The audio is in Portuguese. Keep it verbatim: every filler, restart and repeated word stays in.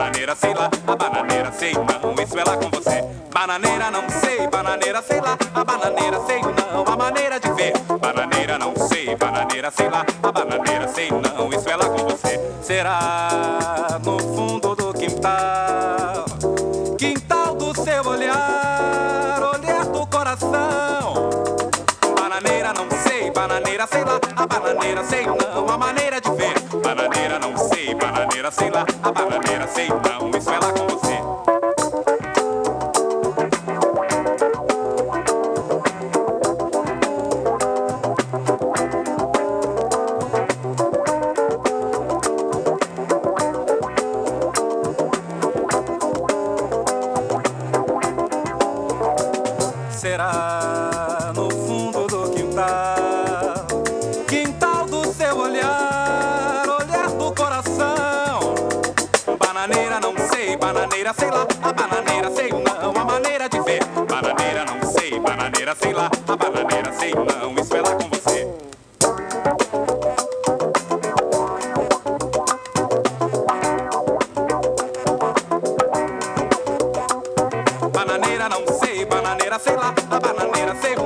bananeira sei lá, a bananeira sei não, isso é lá com você. Bananeira não sei, bananeira sei lá, a bananeira sei não, a maneira de ver. Bananeira não sei, bananeira sei lá, a bananeira sei não, isso é lá com você. Será no fundo do quintal, quintal do seu olhar, olhar do coração. Bananeira não sei, bananeira sei lá, a bananeira sei não, a maneira de ver. Bananeira não sei, bananeira sei lá, a bananeira sei não, isso é lá com você. Será no fundo do quintal, quintal do seu olhar, olhar do coração. Bananeira não sei, bananeira sei lá, a bananeira sei não, a maneira de ver. Bananeira não sei, bananeira sei lá, a bananeira sei não, isso é lá com você. Bananeira não sei, bananeira sei lá, a bananeira sei